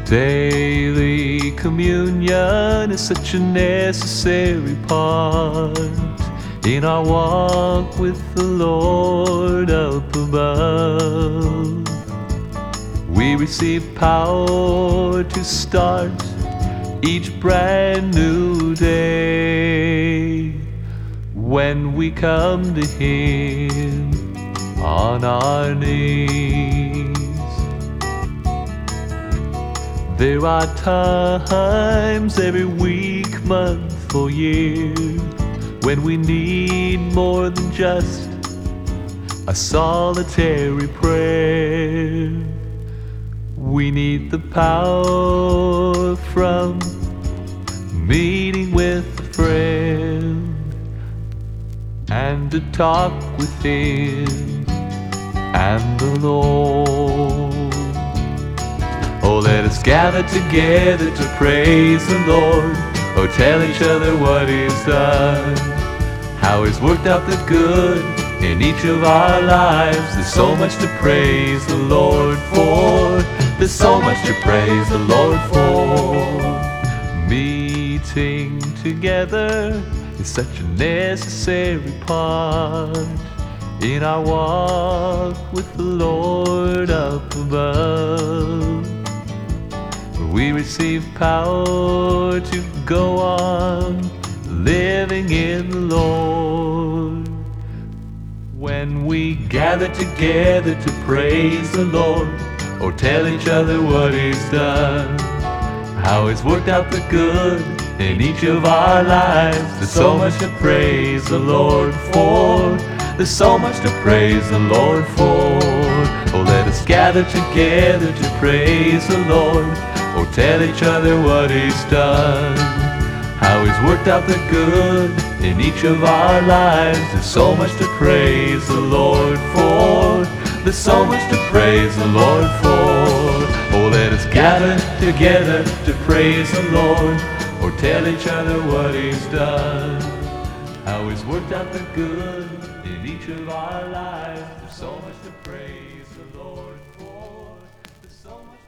Daily communion is such a necessary part in our walk with the Lord up above. We receive power to start each brand new day when we come to Him on our knees. There are times every week, month or year when we need more than just a solitary prayer. We need the power from meeting with a friend and to talk with Him and the Lord. Oh, let us gather together to praise the Lord. Oh, tell each other what He's done, how He's worked out the good in each of our lives. There's so much to praise the Lord for. There's so much to praise the Lord for. Meeting together is such a necessary part in our walk with the Lord up above. We receive power to go on living in the Lord when we gather together to praise the Lord, or tell each other what He's done, how He's worked out the good in each of our lives. There's so much to praise the Lord for. There's so much to praise the Lord for. Oh, let us gather together to praise the Lord, or tell each other what He's done, how He's worked out the good in each of our lives. There's so much to praise the Lord for. There's so much to praise the Lord for. Oh, let us gather together to praise the Lord, or tell each other what He's done, how He's worked out the good in each of our lives. There's so much to praise the Lord for. There's so much